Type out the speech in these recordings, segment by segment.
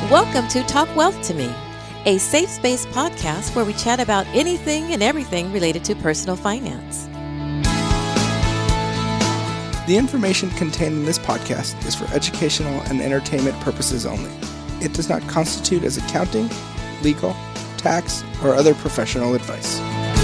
Welcome to Talk Wealth to Me, a safe space podcast where we chat about anything and everything related to personal finance. The information contained in this podcast is for educational and entertainment purposes only. It does not constitute as accounting, legal, tax, or other professional advice.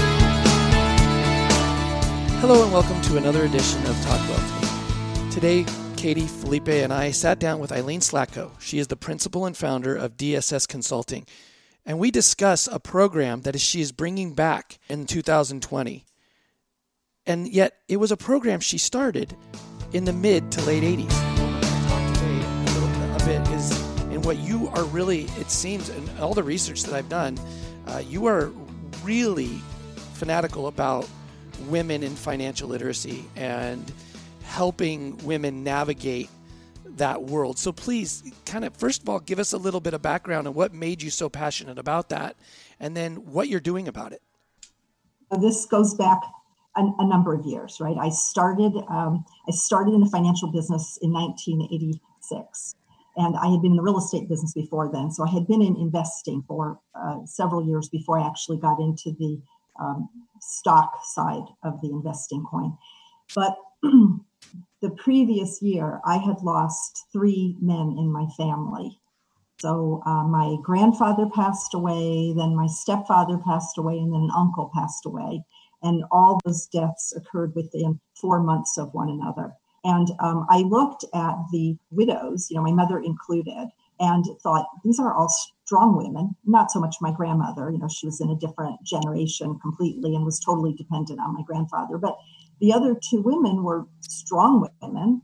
Hello and welcome to another edition of Talk Wealth to Me. Today, Katie, Felipe, and I sat down with Eileen Slatko. She is the principal and founder of DSS Consulting. And we discuss a program that she is bringing back in 2020. And yet, it was a program she started in the mid to late 80s. Talk today a bit is in what you are really, it seems, in all the research that I've done, you are really fanatical about women in financial literacy and helping women navigate that world. So please, kind of, first of all, give us a little bit of background on what made you so passionate about that, and then what you're doing about it. This goes back a number of years, right? I started in the financial business in 1986, and I had been in the real estate business before then. So I had been in investing for several years before I actually got into the stock side of the investing coin. But the previous year, I had lost 3 men in my family. So my grandfather passed away, then my stepfather passed away, and then an uncle passed away. And all those deaths occurred within 4 months of one another. And I looked at the widows, my mother included, and thought, these are all strong women, not so much my grandmother. She was in a different generation completely and was totally dependent on my grandfather. But the other 2 women were strong women,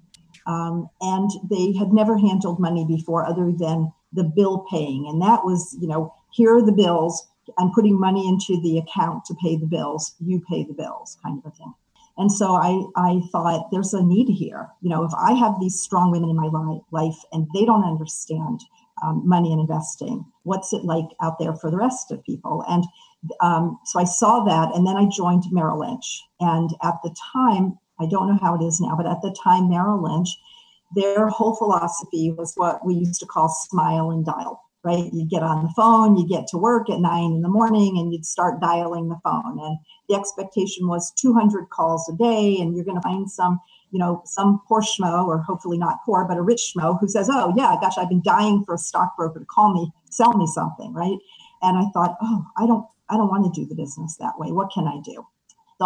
and they had never handled money before other than the bill paying. And that was, here are the bills. I'm putting money into the account to pay the bills. You pay the bills, kind of a thing. And so I thought, there's a need here. If I have these strong women in my life and they don't understand money and investing, what's it like out there for the rest of people? And so I saw that, and then I joined Merrill Lynch. And at the time, I don't know how it is now, but at the time, Merrill Lynch, their whole philosophy was what we used to call smile and dial, right? You get on the phone, you get to work at 9 a.m, and you'd start dialing the phone. And the expectation was 200 calls a day, and you're going to find some poor schmo, or hopefully not poor, but a rich schmo who says, oh yeah, gosh, I've been dying for a stockbroker to call me, sell me something, right? And I thought, I don't want to do the business that way. What can I do? So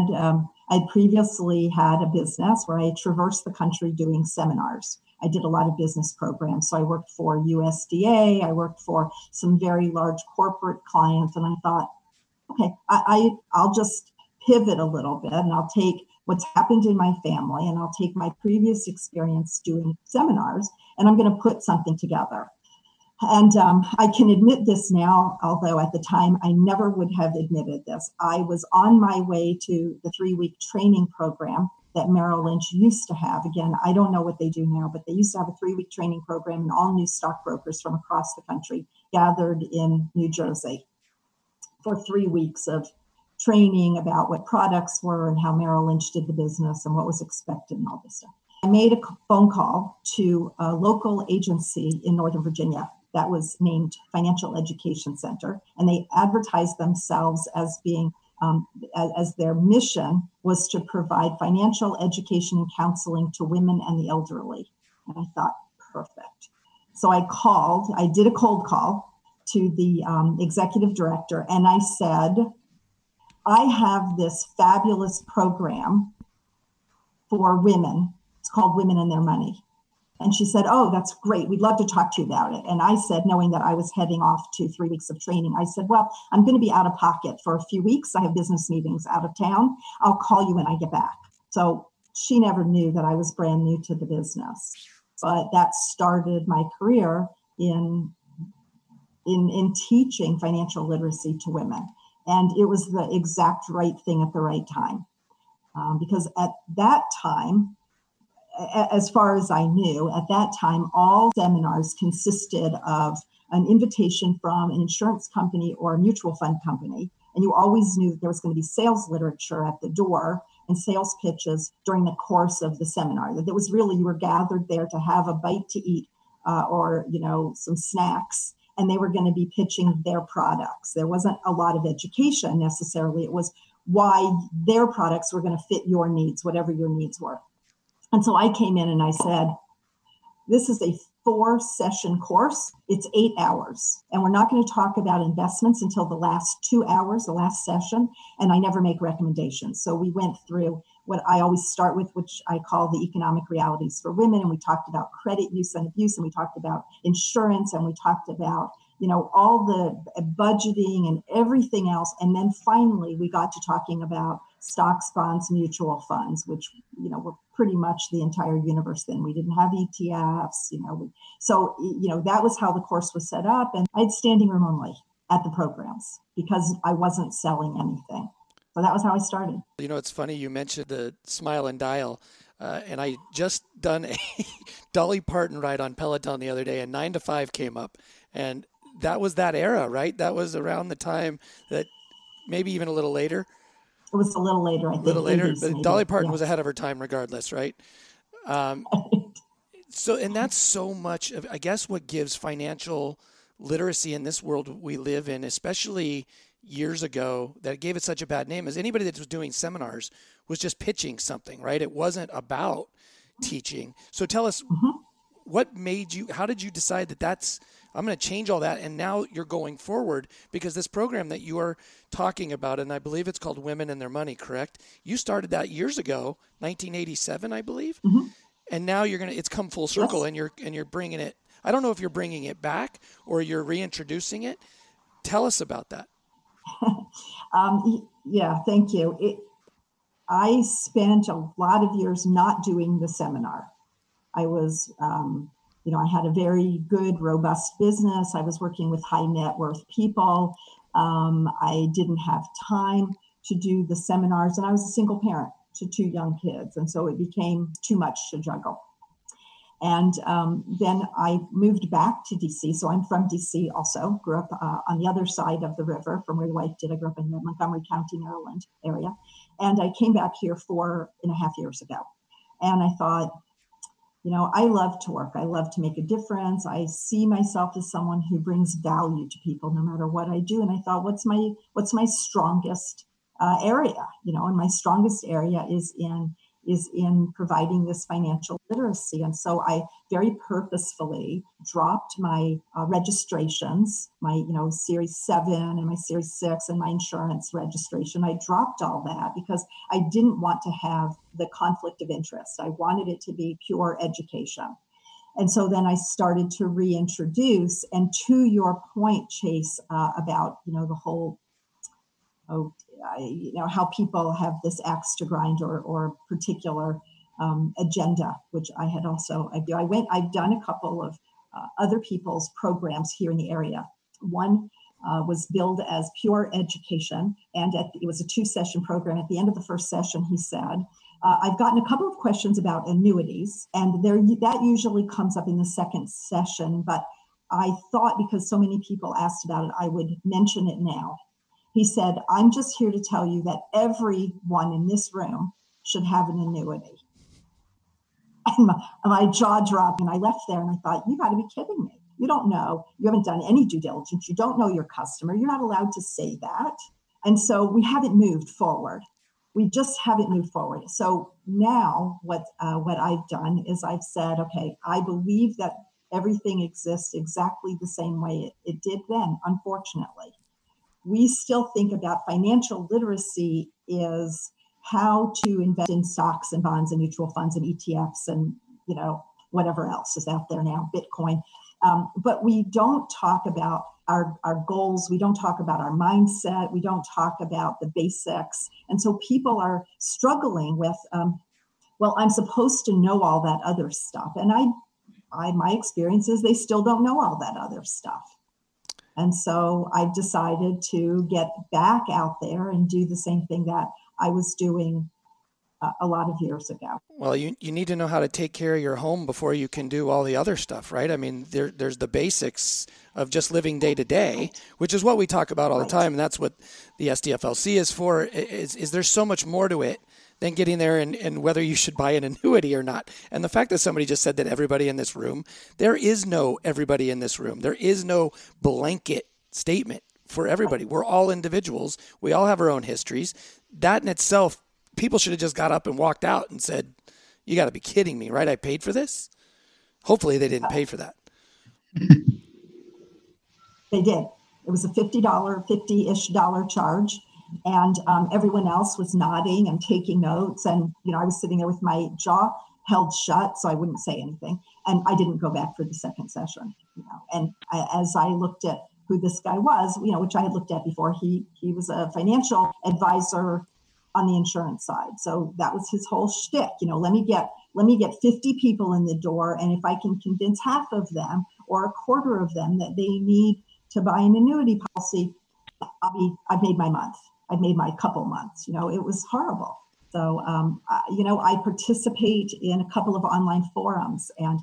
I'd previously had a business where I traversed the country doing seminars. I did a lot of business programs. So I worked for USDA. I worked for some very large corporate clients. And I thought, okay, I'll just pivot a little bit, and I'll take what's happened in my family, and I'll take my previous experience doing seminars, and I'm going to put something together. And I can admit this now, although at the time I never would have admitted this. I was on my way to the 3-week training program that Merrill Lynch used to have. Again, I don't know what they do now, but they used to have a 3-week training program, and all new stockbrokers from across the country gathered in New Jersey for 3 weeks of training about what products were and how Merrill Lynch did the business and what was expected and all this stuff. I made a phone call to a local agency in Northern Virginia that was named Financial Education Center, and they advertised themselves as being, as their mission was to provide financial education and counseling to women and the elderly. And I thought, perfect. So I did a cold call to the executive director, and I said, I have this fabulous program for women. It's called Women and Their Money. And she said, oh, that's great. We'd love to talk to you about it. And I said, knowing that I was heading off to 3 weeks of training, I said, well, I'm going to be out of pocket for a few weeks. I have business meetings out of town. I'll call you when I get back. So she never knew that I was brand new to the business. But that started my career in teaching financial literacy to women. And it was the exact right thing at the right time. Because at that time, as far as I knew, at that time, all seminars consisted of an invitation from an insurance company or a mutual fund company. And you always knew that there was going to be sales literature at the door and sales pitches during the course of the seminar. That it was really, you were gathered there to have a bite to eat or, some snacks, and they were going to be pitching their products. There wasn't a lot of education necessarily. It was why their products were going to fit your needs, whatever your needs were. And so I came in and I said, this is a 4-session course. It's 8 hours. And we're not going to talk about investments until the last 2 hours, the last session. And I never make recommendations. So we went through what I always start with, which I call the economic realities for women. And we talked about credit use and abuse. And we talked about insurance. And we talked about, all the budgeting and everything else. And then finally, we got to talking about stocks, bonds, mutual funds, which, were pretty much the entire universe then. We didn't have ETFs, So that was how the course was set up. And I had standing room only at the programs because I wasn't selling anything. So that was how I started. It's funny you mentioned the Smile and Dial. And I just done a Dolly Parton ride on Peloton the other day, and 9 to 5 came up. And that was that era, right? That was around the time that maybe even a little later. It was a little later, I think. A little later, 80s, but maybe. Dolly Parton was ahead of her time regardless, right? So, and that's so much of, I guess, what gives financial literacy in this world we live in, especially years ago, that gave it such a bad name, is anybody that was doing seminars was just pitching something, right? It wasn't about teaching. So tell us, what made you, how did you decide that I'm going to change all that, and now you're going forward, because this program that you are talking about, and I believe it's called Women and Their Money, correct? You started that years ago, 1987, I believe, and now it's come full circle, yes. and you're bringing it. I don't know if you're bringing it back or you're reintroducing it. Tell us about that. Yeah, thank you. I spent a lot of years not doing the seminar. I was, I had a very good, robust business. I was working with high net worth people. I didn't have time to do the seminars, and I was a single parent to 2 young kids. And so it became too much to juggle. And then I moved back to DC. So I'm from DC also, grew up on the other side of the river from where your wife did. I grew up in the Montgomery County, Maryland area. And I came back here 4.5 years ago. And I thought, I love to work. I love to make a difference. I see myself as someone who brings value to people no matter what I do. And I thought, what's my strongest area? And my strongest area is in providing this financial literacy. And so I very purposefully dropped my registrations, my, Series 7 and my Series 6 and my insurance registration. I dropped all that because I didn't want to have the conflict of interest. I wanted it to be pure education. And so then I started to reintroduce, and to your point, Chase, about, the whole, how people have this axe to grind or particular agenda, which I had also, I've done a couple of other people's programs here in the area. One was billed as pure education, and it was a 2-session program. At the end of the first session, he said, I've gotten a couple of questions about annuities, and that usually comes up in the second session, but I thought because so many people asked about it, I would mention it now. He said, I'm just here to tell you that everyone in this room should have an annuity. And my jaw dropped, and I left there and I thought, you got to be kidding me. You don't know. You haven't done any due diligence. You don't know your customer. You're not allowed to say that. And so we haven't moved forward. We just haven't moved forward. So now what I've done is I've said, okay, I believe that everything exists exactly the same way it did then, unfortunately. We still think about financial literacy is how to invest in stocks and bonds and mutual funds and ETFs and, whatever else is out there now, Bitcoin. But we don't talk about our goals. We don't talk about our mindset. We don't talk about the basics. And so people are struggling with, I'm supposed to know all that other stuff. And my experience is they still don't know all that other stuff. And so I've decided to get back out there and do the same thing that I was doing a lot of years ago. Well, you need to know how to take care of your home before you can do all the other stuff, right? I mean, there's the basics of just living day to day, which is what we talk about all the time. And that's what the SDFLC is for. Is there's so much more to it than getting there and whether you should buy an annuity or not. And the fact that somebody just said that everybody in this room, there is no everybody in this room. There is no blanket statement for everybody. We're all individuals. We all have our own histories. That in itself, people should have just got up and walked out and said, you got to be kidding me, right? I paid for this? Hopefully they didn't pay for that. They did. It was a $50-ish charge. And everyone else was nodding and taking notes. And, I was sitting there with my jaw held shut, so I wouldn't say anything. And I didn't go back for the second session. And as I looked at who this guy was, which I had looked at before, he was a financial advisor on the insurance side. So that was his whole shtick. Let me get 50 people in the door. And if I can convince half of them or a quarter of them that they need to buy an annuity policy, I've made my month. I've made my couple months. It was horrible. So, I participate in a couple of online forums, and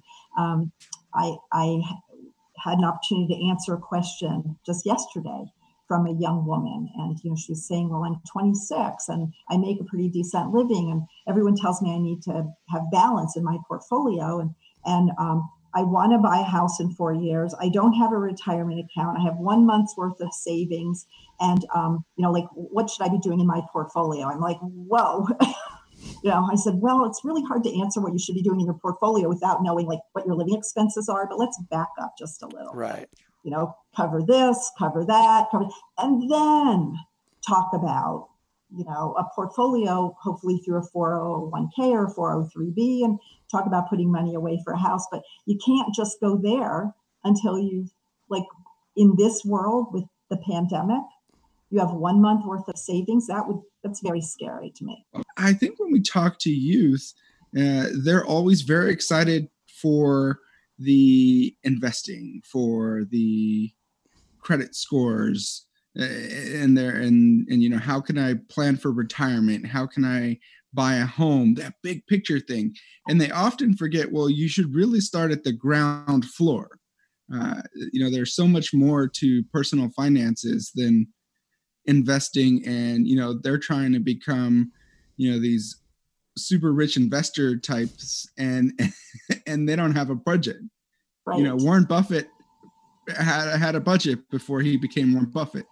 I had an opportunity to answer a question just yesterday from a young woman. And, she was saying, well, I'm 26 and I make a pretty decent living. And everyone tells me I need to have balance in my portfolio. And I want to buy a house in 4 years. I don't have a retirement account. I have 1 month's worth of savings. And, what should I be doing in my portfolio? I'm like, whoa. I said, well, it's really hard to answer what you should be doing in your portfolio without knowing what your living expenses are. But let's back up just a little. Right. Cover this, cover that, and then talk about, a portfolio, hopefully through a 401k or 403b, and talk about putting money away for a house. But you can't just go there until you've, in this world with the pandemic, you have 1 month worth of savings. That's very scary to me. I think when we talk to youth, they're always very excited for the investing, for the credit scores, and how can I plan for retirement? How can I buy a home? That big picture thing. And they often forget, well, you should really start at the ground floor. There's so much more to personal finances than investing, and they're trying to become these super rich investor types, and they don't have a budget. Right. Warren Buffett had a budget before he became Warren Buffett.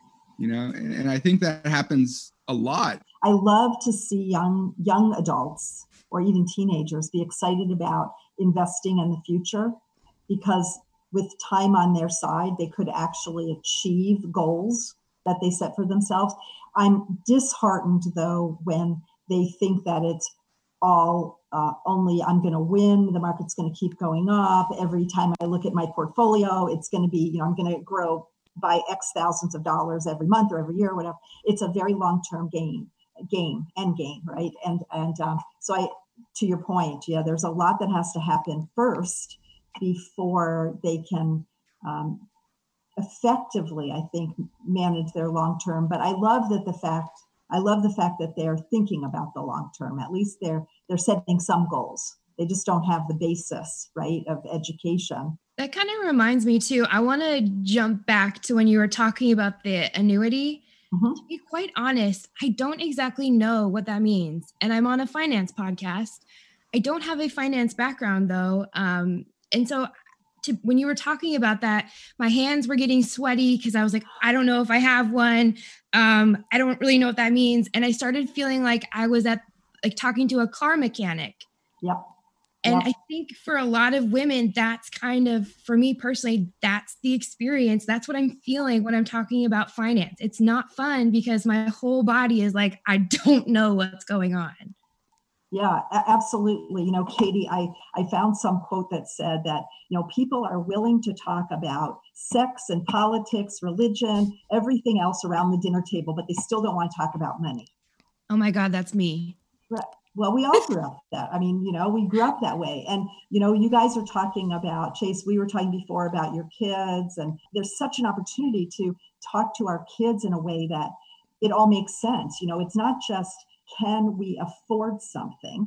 And I think that happens a lot. I love to see young adults or even teenagers be excited about investing in the future, because with time on their side, they could actually achieve goals that they set for themselves. I'm disheartened, though, when they think that it's all only I'm going to win, the market's going to keep going up. Every time I look at my portfolio, it's going to be, I'm going to grow by X thousands of dollars every month or every year or whatever. It's a very long-term game, right? And so to your point, there's a lot that has to happen first before they can effectively, I think, manage their long term. But I love the fact that they're thinking about the long term. At least they're setting some goals. They just don't have the basis, right, of education. That kind of reminds me too. I want to jump back to when you were talking about the annuity. Mm-hmm. To be quite honest, I don't exactly know what that means. And I'm on a finance podcast. I don't have a finance background though. And so when you were talking about that, my hands were getting sweaty because I was like, I don't know if I have one. I don't really know what that means. And I started feeling like I was talking to a car mechanic. Yep. And I think for a lot of women, that's kind of, for me personally, that's the experience. That's what I'm feeling when I'm talking about finance. It's not fun because my whole body is like, I don't know what's going on. Yeah, absolutely. Katie, I found some quote that said that, people are willing to talk about sex and politics, religion, everything else around the dinner table, but they still don't want to talk about money. Oh my God, that's me. Right. Well, we all grew up that. I mean, we grew up that way. And, you guys are talking about, Chase, we were talking before about your kids, and there's such an opportunity to talk to our kids in a way that it all makes sense. It's not just, can we afford something?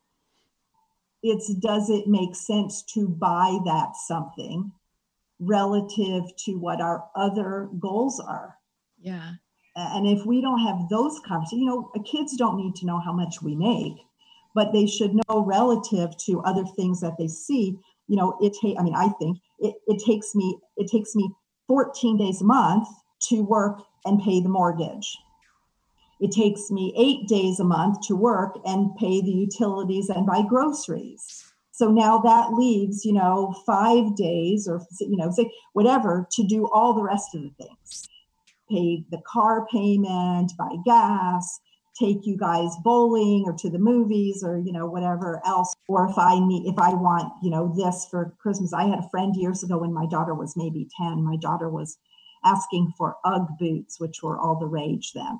It's, does it make sense to buy that something relative to what our other goals are? Yeah. And if we don't have those conversations, kids don't need to know how much we make, but they should know relative to other things that they see. I think it takes me 14 days a month to work and pay the mortgage. It takes me 8 days a month to work and pay the utilities and buy groceries. So now that leaves, 5 days or, say whatever to do all the rest of the things. Pay the car payment, buy gas, take you guys bowling or to the movies or, whatever else. Or if I want, this for Christmas. I had a friend years ago when my daughter was maybe 10, my daughter was asking for UGG boots, which were all the rage then.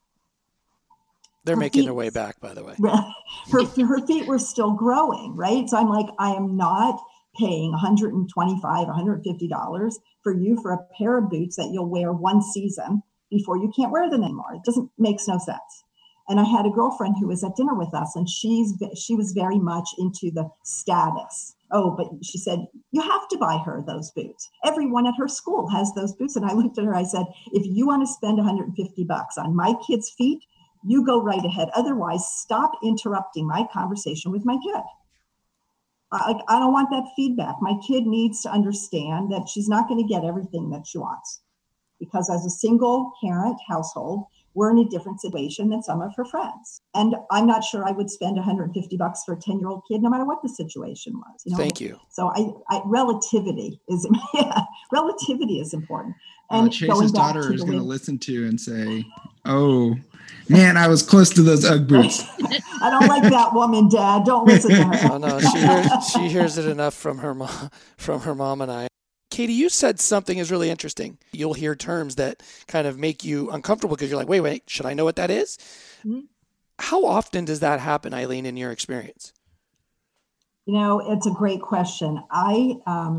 They're making their way back, by the way. Her feet were still growing, right? So I'm like, I am not paying $125, $150 for you for a pair of boots that you'll wear one season before you can't wear them anymore. It makes no sense. And I had a girlfriend who was at dinner with us, and she was very much into the status. Oh, but she said, you have to buy her those boots. Everyone at her school has those boots. And I looked at her, I said, if you want to spend $150 on my kids' feet, you go right ahead. Otherwise, stop interrupting my conversation with my kid. I don't want that feedback. My kid needs to understand that she's not going to get everything that she wants. Because as a single parent household, we're in a different situation than some of her friends. And I'm not sure I would spend $150 for a 10-year-old kid, no matter what the situation was. Thank you. So relativity is important. And Chase's daughter is going to listen to and say, oh, man, I was close to those UGG boots. I don't like that woman, Dad. Don't listen to her. Oh, no, she hears it enough from her mom and I. Katie, you said something is really interesting. You'll hear terms that kind of make you uncomfortable because you're like, wait, should I know what that is? Mm-hmm. How often does that happen, Eileen, in your experience? It's a great question. I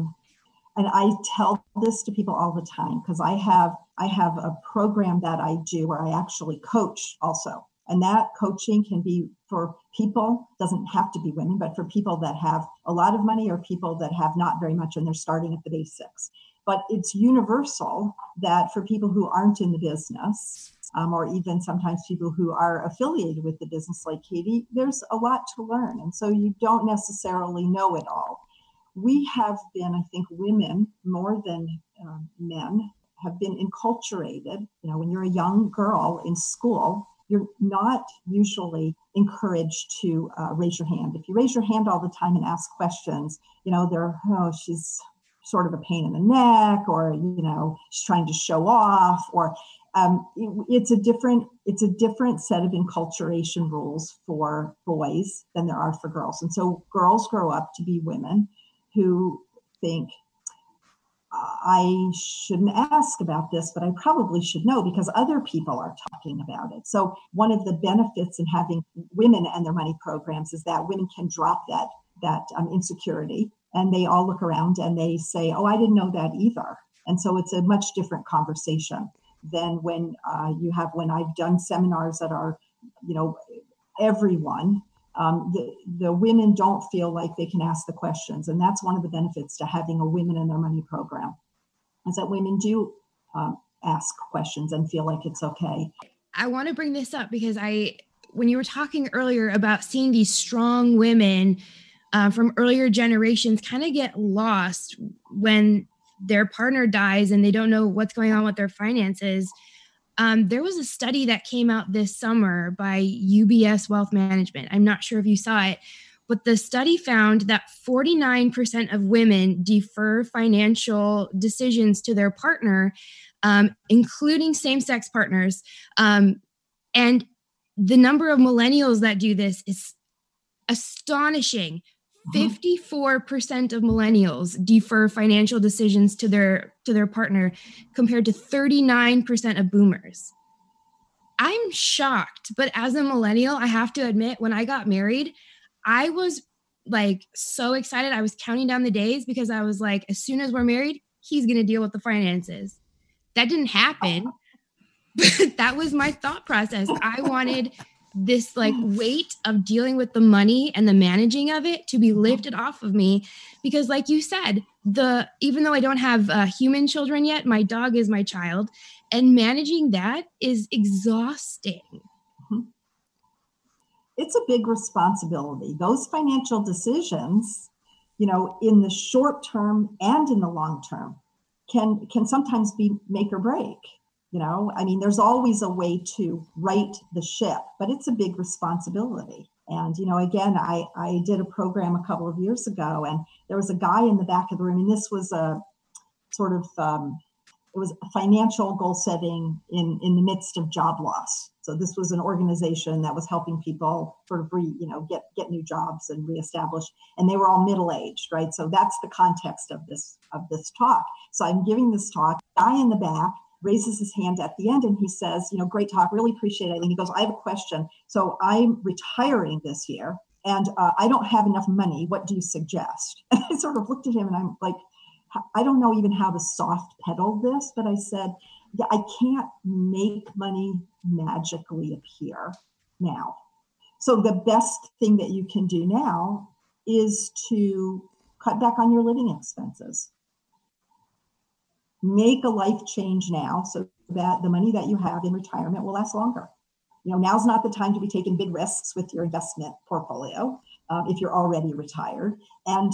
tell this to people all the time because I have a program that I do where I actually coach also. And that coaching can be for people, doesn't have to be women, but for people that have a lot of money or people that have not very much and they're starting at the basics. But it's universal that for people who aren't in the business, or even sometimes people who are affiliated with the business like Katie, there's a lot to learn. And so you don't necessarily know it all. We have been, I think, women more than men have been enculturated. When you're a young girl in school, you're not usually encouraged to raise your hand. If you raise your hand all the time and ask questions, she's sort of a pain in the neck, or, she's trying to show off, or it's a different set of enculturation rules for boys than there are for girls. And so girls grow up to be women who think, I shouldn't ask about this, but I probably should know because other people are talking about it. So one of the benefits in having women and their money programs is that women can drop that insecurity, and they all look around and they say, oh, I didn't know that either. And so it's a much different conversation than when I've done seminars that are, everyone. The women don't feel like they can ask the questions. And that's one of the benefits to having a Women in Their Money program, is that women do ask questions and feel like it's okay. I want to bring this up because when you were talking earlier about seeing these strong women from earlier generations kind of get lost when their partner dies and they don't know what's going on with their finances. There was a study that came out this summer by UBS Wealth Management. I'm not sure if you saw it, but the study found that 49% of women defer financial decisions to their partner, including same-sex partners. And the number of millennials that do this is astonishing. 54% of millennials defer financial decisions to their partner compared to 39% of boomers. I'm shocked, but as a millennial, I have to admit, when I got married, I was like so excited. I was counting down the days because I was like, as soon as we're married, he's going to deal with the finances. That didn't happen, but that was my thought process. I wanted this like weight of dealing with the money and the managing of it to be lifted off of me. Because like you said, even though I don't have human children yet, my dog is my child, and managing that is exhausting. It's a big responsibility. Those financial decisions, in the short term and in the long term can sometimes be make or break. There's always a way to right the ship, but it's a big responsibility. And, again, I did a program a couple of years ago, and there was a guy in the back of the room, and this was a sort of, it was financial goal setting in the midst of job loss. So this was an organization that was helping people sort of get new jobs and reestablish, and they were all middle-aged, right? So that's the context of this talk. So I'm giving this talk, guy in the back raises his hand at the end and he says, great talk, really appreciate it. And he goes, I have a question. So I'm retiring this year and I don't have enough money. What do you suggest? And I sort of looked at him and I'm like, I don't know even how to soft pedal this, but I said, yeah, I can't make money magically appear now. So the best thing that you can do now is to cut back on your living expenses. Make a life change now so that the money that you have in retirement will last longer. Now's not the time to be taking big risks with your investment portfolio if you're already retired. And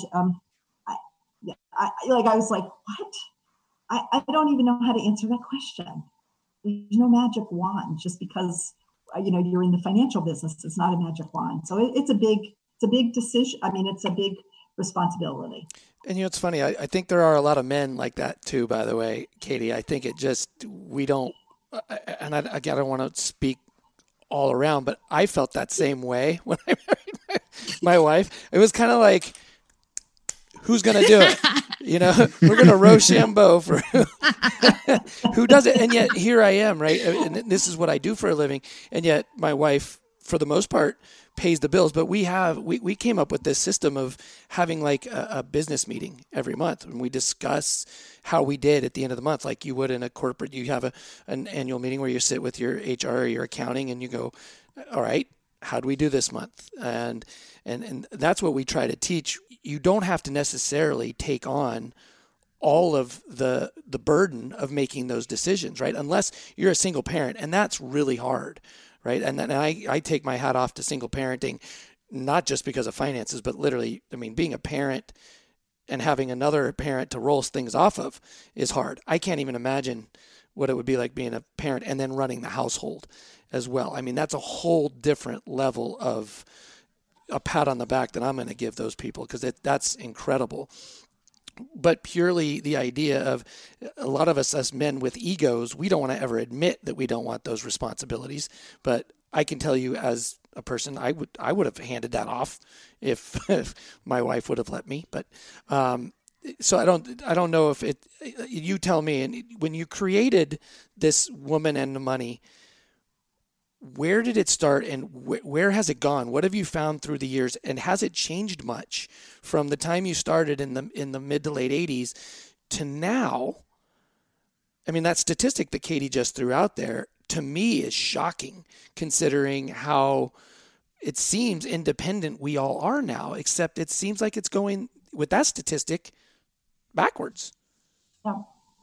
I was like, what? I don't even know how to answer that question. There's no magic wand just because you're in the financial business. It's not a magic wand. So it's a big decision. It's a big responsibility. And it's funny. I think there are a lot of men like that too, by the way, Katie. I think we don't, and I don't want to speak all around, but I felt that same way when I married my wife. It was kind of like, who's going to do it? We're going to Rochambeau for who does it. And yet here I am, right? And this is what I do for a living. And yet my wife, for the most part, pays the bills. But we came up with this system of having like a business meeting every month, and we discuss how we did at the end of the month, like you would in a corporate. You have an annual meeting where you sit with your HR or your accounting, and you go, all right, how do we do this month? And that's what we try to teach. You don't have to necessarily take on all of the burden of making those decisions, right? Unless you're a single parent, and that's really hard. Right. And then I take my hat off to single parenting, not just because of finances, but literally, being a parent and having another parent to roll things off of is hard. I can't even imagine what it would be like being a parent and then running the household as well. That's a whole different level of a pat on the back that I'm going to give those people, because that's incredible. But purely the idea of a lot of us men with egos, we don't want to ever admit that we don't want those responsibilities. But I can tell you, as a person, I would have handed that off if my wife would have let me. But so I don't know if you tell me. And when you created this Woman and the Money, where did it start and where has it gone? What have you found through the years, and has it changed much from the time you started in the mid to late 80s to now? That statistic that Katie just threw out there to me is shocking, considering how it seems independent we all are now, except it seems like it's going, with that statistic, backwards. Yeah.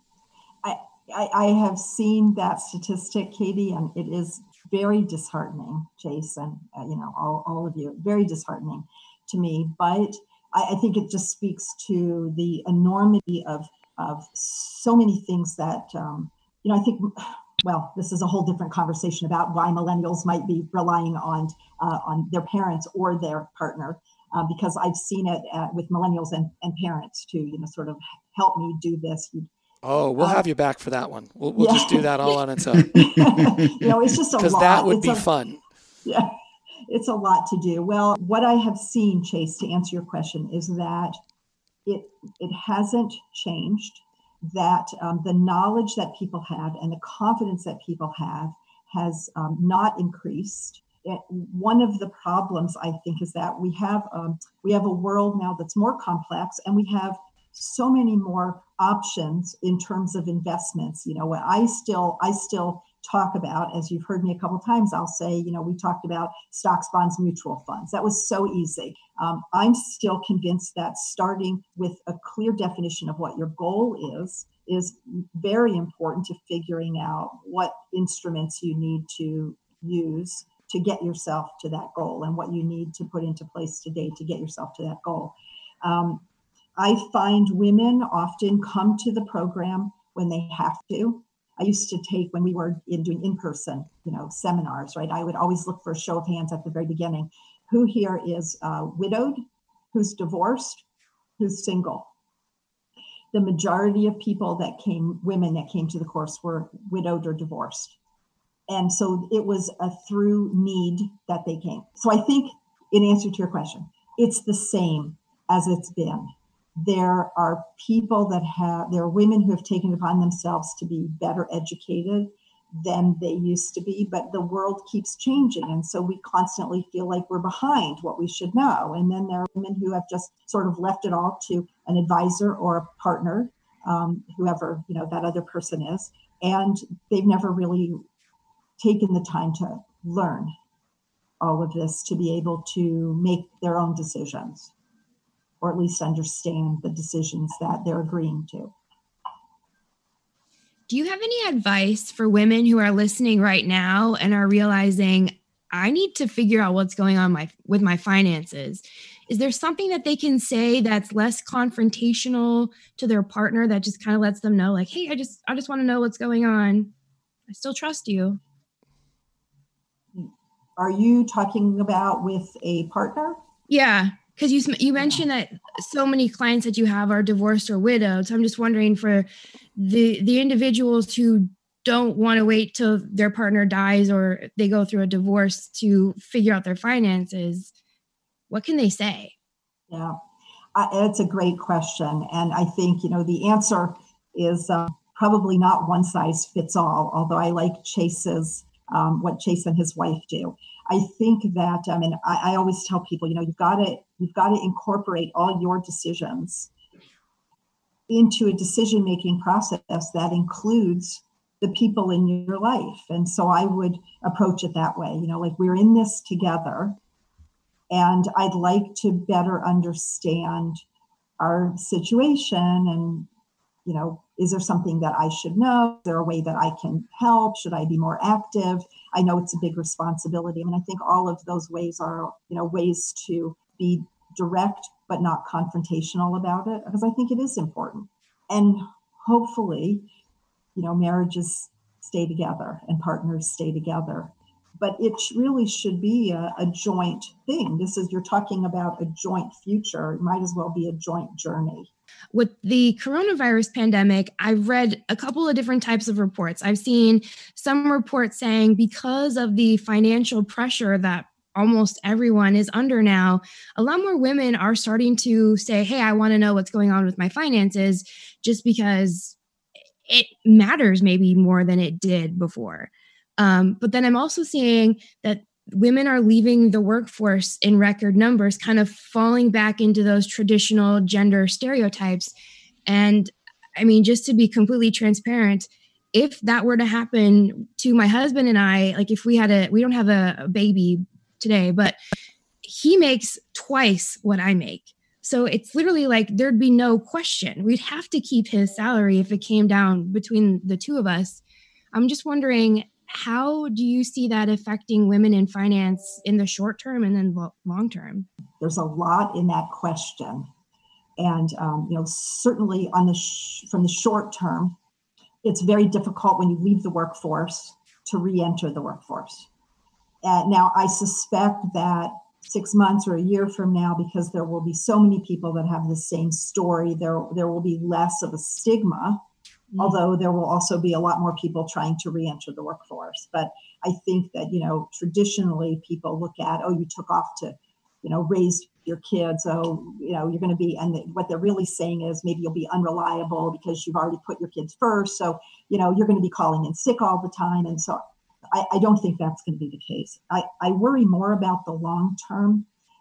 I have seen that statistic, Katie, and it is very disheartening, Jason, all of you, very disheartening to me. But I think it just speaks to the enormity of so many things that, I think, well, this is a whole different conversation about why millennials might be relying on their parents or their partner, because I've seen it with millennials and parents to, sort of help me do this. Oh, we'll have you back for that one. We'll just do that all on its own. It's just a lot. Because that would be fun. Yeah, it's a lot to do. Well, what I have seen, Chase, to answer your question, is that it hasn't changed, that the knowledge that people have and the confidence that people have has not increased. One of the problems, I think, is that we have a world now that's more complex, and we have so many more options in terms of investments. I still talk about, as you've heard me a couple of times, I'll say, we talked about stocks, bonds, mutual funds. That was so easy. I'm still convinced that starting with a clear definition of what your goal is very important to figuring out what instruments you need to use to get yourself to that goal and what you need to put into place today to get yourself to that goal. I find women often come to the program when they have to. I used to take, when we were doing in-person, seminars, right? I would always look for a show of hands at the very beginning. Who here is widowed? Who's divorced? Who's single? The majority of women that came to the course were widowed or divorced. And so it was a through need that they came. So I think, in answer to your question, it's the same as it's been. There are there are women who have taken it upon themselves to be better educated than they used to be, but the world keeps changing. And so we constantly feel like we're behind what we should know. And then there are women who have just sort of left it all to an advisor or a partner, whoever, that other person is. And they've never really taken the time to learn all of this to be able to make their own decisions, or at least understand the decisions that they're agreeing to. Do you have any advice for women who are listening right now and are realizing, I need to figure out what's going on with my finances? Is there something that they can say that's less confrontational to their partner that just kind of lets them know, like, hey, I just want to know what's going on. I still trust you. Are you talking about with a partner? Yeah. Because you mentioned that so many clients that you have are divorced or widowed. So I'm just wondering, for the individuals who don't want to wait till their partner dies or they go through a divorce to figure out their finances, what can they say? Yeah, it's a great question. And I think, the answer is probably not one size fits all, although I like what Chase and his wife do. I think that, I always tell people, you've got to incorporate all your decisions into a decision-making process that includes the people in your life. And so I would approach it that way, like, we're in this together, and I'd like to better understand our situation. And, is there something that I should know? Is there a way that I can help? Should I be more active? I know it's a big responsibility. I think all of those ways are, ways to be direct, but not confrontational about it, because I think it is important. And hopefully, marriages stay together and partners stay together. But it really should be a joint thing. You're talking about a joint future. It might as well be a joint journey. With the coronavirus pandemic, I've read a couple of different types of reports. I've seen some reports saying because of the financial pressure that almost everyone is under now, a lot more women are starting to say, hey, I want to know what's going on with my finances, just because it matters maybe more than it did before. But then I'm also seeing that women are leaving the workforce in record numbers, kind of falling back into those traditional gender stereotypes. And just to be completely transparent, if that were to happen to my husband and I, like if we don't have a baby today, but he makes twice what I make. So it's literally like there'd be no question. We'd have to keep his salary if it came down between the two of us. I'm just wondering, how do you see that affecting women in finance in the short term and then long term? There's a lot in that question. And, certainly from the short term, it's very difficult when you leave the workforce to re-enter the workforce. Now, I suspect that 6 months or a year from now, because there will be so many people that have the same story, there will be less of a stigma. Although there will also be a lot more people trying to re-enter the workforce. But I think that, traditionally people look at, you took off to, raise your kids. You're going to be, and what they're really saying is maybe you'll be unreliable because you've already put your kids first. So, you're going to be calling in sick all the time. And so I don't think that's going to be the case. I worry more about the long term.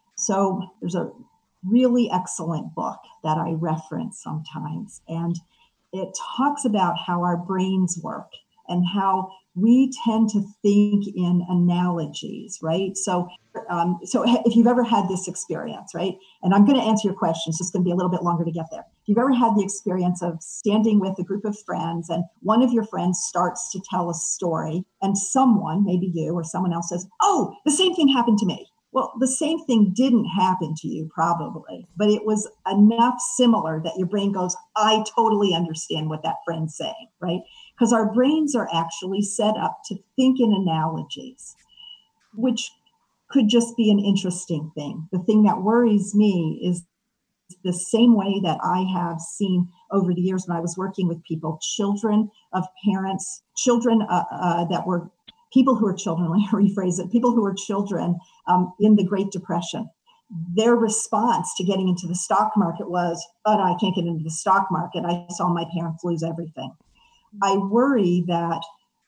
So there's a really excellent book that I reference sometimes, and it talks about how our brains work and how we tend to think in analogies, right? So if you've ever had this experience, right? And I'm going to answer your question. It's just going to be a little bit longer to get there. If you've ever had the experience of standing with a group of friends and one of your friends starts to tell a story and someone, maybe you or someone else says, oh, the same thing happened to me. Well, the same thing didn't happen to you probably, but it was enough similar that your brain goes, I totally understand what that friend's saying, right? Because our brains are actually set up to think in analogies, which could just be an interesting thing. The thing that worries me is the same way that I have seen over the years when I was working with people, children of parents, children that were people who were children, let me rephrase it, people who were children in the Great Depression. Their response to getting into the stock market was, oh, no, I can't get into the stock market. I saw my parents lose everything. I worry that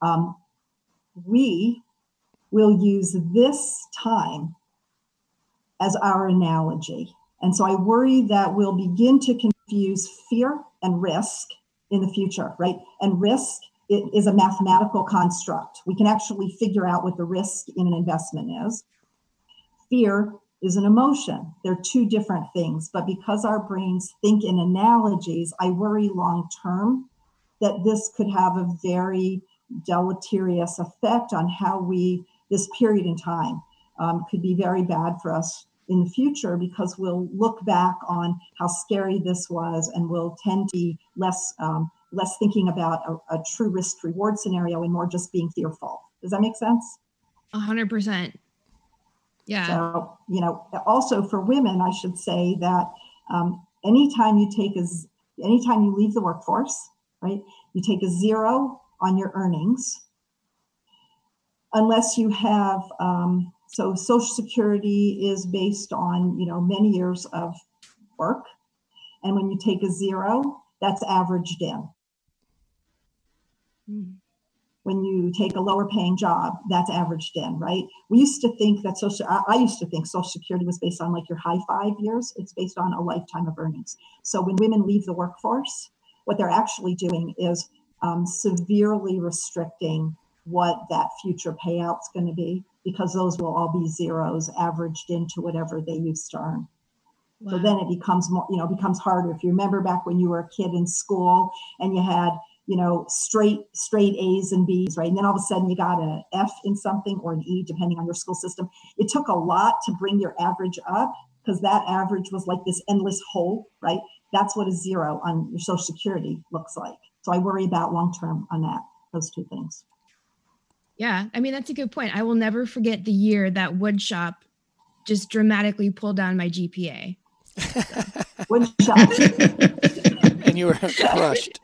we will use this time as our analogy. And so I worry that we'll begin to confuse fear and risk in the future, right? And risk is a mathematical construct. We can actually figure out what the risk in an investment is. Fear is an emotion. They're two different things. But because our brains think in analogies, I worry long term that this could have a very deleterious effect on how this period in time could be very bad for us in the future, because we'll look back on how scary this was and we'll tend to be less thinking about a true risk reward scenario and more just being fearful. Does that make sense? 100%. Yeah. So, also for women, I should say that anytime you leave the workforce, right, you take a 0 on your earnings, unless you have, so Social Security is based on, many years of work. And when you take a 0, that's averaged in. Mm. When you take a lower paying job, that's averaged in, right? We used to think that I used to think Social Security was based on like your high 5 years. It's based on a lifetime of earnings. So when women leave the workforce, what they're actually doing is severely restricting what that future payout's going to be, because those will all be zeros averaged into whatever they used to earn. Wow. So then it becomes more, becomes harder. If you remember back when you were a kid in school and you had, straight A's and B's, right? And then all of a sudden you got an F in something or an E, depending on your school system. It took a lot to bring your average up, because that average was like this endless hole, right? That's what a 0 on your Social Security looks like. So I worry about long-term on those two things. Yeah, I mean, that's a good point. I will never forget the year that woodshop just dramatically pulled down my GPA. Woodshop. And you were crushed.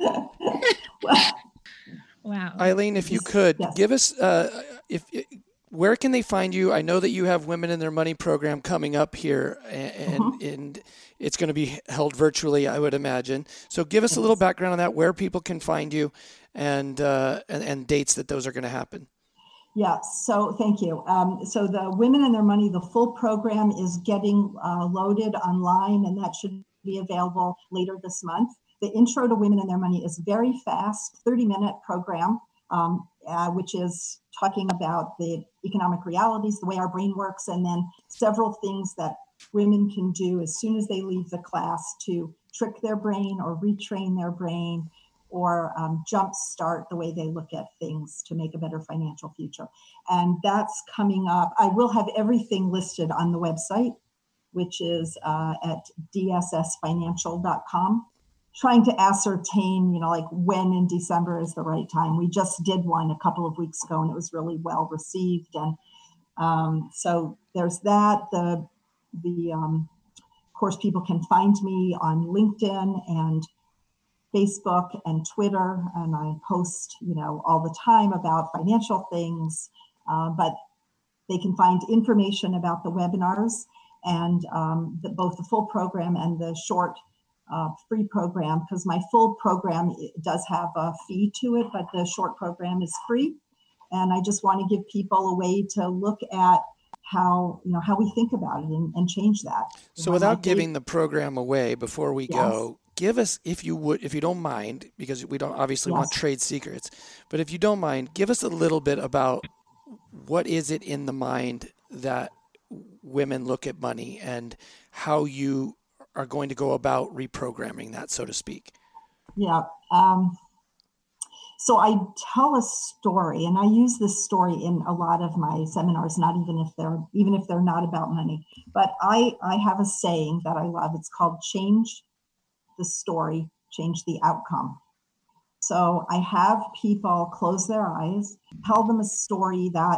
Wow. Eileen, if you could, give us, where can they find you? I know that you have Women in Their Money program coming up here, and it's going to be held virtually, I would imagine. So give us a little background on that, where people can find you, and dates that those are going to happen. Yeah, so thank you. So the Women in Their Money, the full program is getting loaded online, and that should be available later this month. The Intro to Women in Their Money is very fast, 30-minute program, which is talking about the economic realities, the way our brain works, and then several things that women can do as soon as they leave the class to trick their brain or retrain their brain, or jumpstart the way they look at things to make a better financial future. And that's coming up. I will have everything listed on the website, which is at dssfinancial.com, trying to ascertain, like when in December is the right time. We just did one a couple of weeks ago, and it was really well received. And so there's that. Of course, people can find me on LinkedIn and Facebook and Twitter, and I post, all the time about financial things, but they can find information about the webinars and both the full program and the short free program, because my full program does have a fee to it, but the short program is free. And I just want to give people a way to look at how we think about it and change that. So without giving the program away, before we go, give us, if you don't mind, because we don't obviously want trade secrets, but if you don't mind, give us a little bit about what is it in the mind that women look at money and how you are going to go about reprogramming that, so to speak. Yeah. So I tell a story, and I use this story in a lot of my seminars, not even if they're not about money. But I have a saying that I love. It's called change the story, change the outcome. So I have people close their eyes, tell them a story that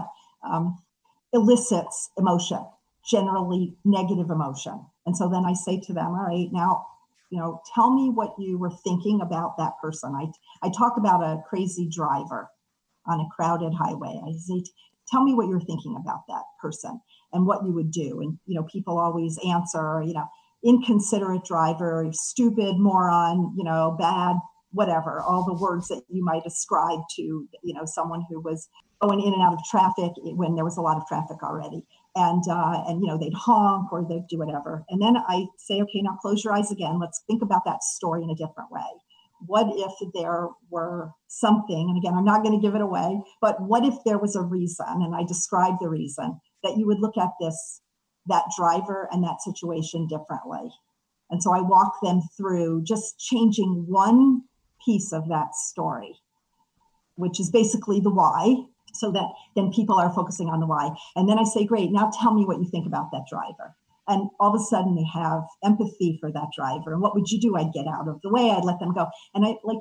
elicits emotion, generally negative emotion. And so then I say to them, all right, now, tell me what you were thinking about that person. I talk about a crazy driver on a crowded highway. I say, tell me what you're thinking about that person and what you would do. And, people always answer, inconsiderate driver, stupid, moron, bad, whatever, all the words that you might ascribe to, someone who was going in and out of traffic when there was a lot of traffic already. And they'd honk or they'd do whatever. And then I say, okay, now close your eyes again. Let's think about that story in a different way. What if there were something, and again, I'm not going to give it away, but what if there was a reason, and I describe the reason, that you would look at that driver and that situation differently. And so I walk them through just changing one piece of that story, which is basically the why, so that then people are focusing on the why. And then I say, great, now tell me what you think about that driver. And all of a sudden they have empathy for that driver. And what would you do? I'd get out of the way. I'd let them go. And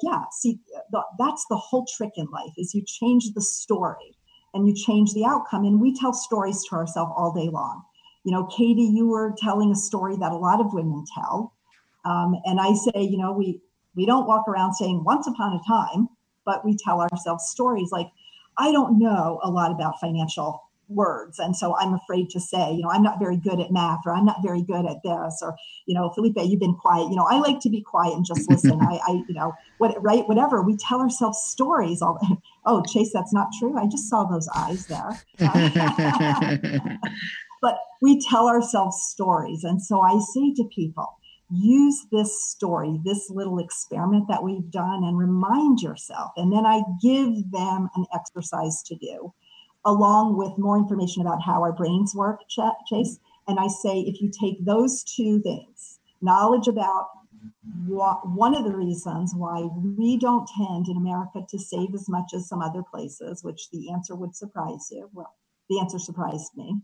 that's the whole trick in life, is you change the story and you change the outcome. And we tell stories to ourselves all day long. Katie, you were telling a story that a lot of women tell. And I say, we don't walk around saying once upon a time, but we tell ourselves stories like, I don't know a lot about financial words. And so I'm afraid to say, I'm not very good at math, or I'm not very good at this, or, Felipe, you've been quiet. I like to be quiet and just listen. Whatever. We tell ourselves stories. Oh, Chase, that's not true. I just saw those eyes there. But we tell ourselves stories. And so I say to people, use this story, this little experiment that we've done, and remind yourself. And then I give them an exercise to do, along with more information about how our brains work, Chase. And I say, if you take those two things, knowledge about one of the reasons why we don't tend in America to save as much as some other places, which the answer would surprise you. Well, the answer surprised me.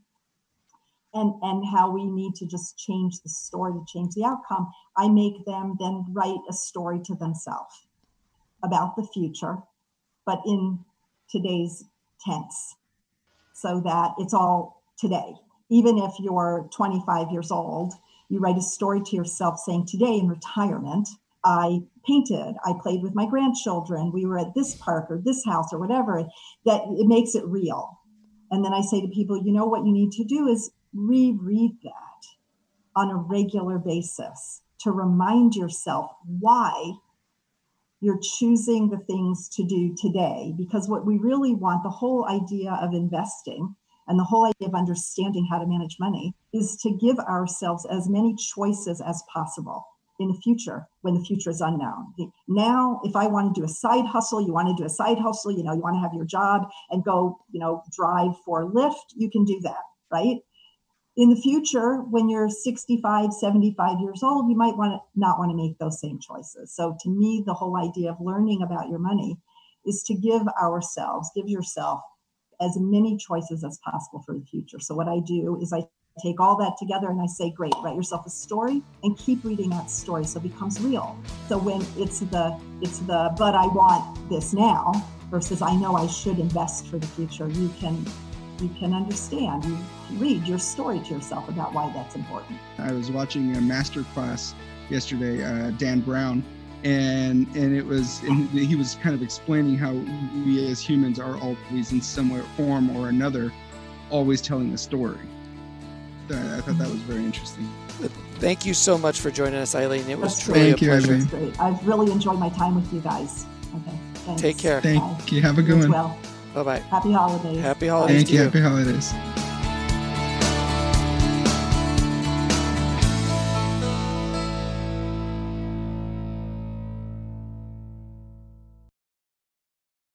And how we need to just change the story to change the outcome. I make them then write a story to themselves about the future, but in today's tense, so that it's all today. Even if you're 25 years old, you write a story to yourself saying, today in retirement, I painted, I played with my grandchildren, we were at this park or this house or whatever, that it makes it real. And then I say to people, what you need to do is reread that on a regular basis to remind yourself why you're choosing the things to do today. Because what we really want, the whole idea of investing and the whole idea of understanding how to manage money, is to give ourselves as many choices as possible in the future, when the future is unknown. Now, if I want to do a side hustle, you want to do a side hustle, you want to have your job and go, drive for Lyft, you can do that, right? In the future, when you're 65, 75 years old, you might not want to make those same choices. So to me, the whole idea of learning about your money is to give yourself as many choices as possible for the future. So what I do is I take all that together and I say, great, write yourself a story and keep reading that story so it becomes real. So when it's the but I want this now versus I know I should invest for the future, you can understand. You read your story to yourself about why that's important. I was watching a master class yesterday, Dan Brown, and he was kind of explaining how we as humans are always in some form or another always telling a story. So I thought that was very interesting. Thank you so much for joining us, Eileen. It was truly a pleasure. That's great. I've really enjoyed my time with you guys. Okay, thanks. Take care. Thank you. Have a good one. Bye-bye. Happy holidays. Happy holidays. Thank you. Happy holidays.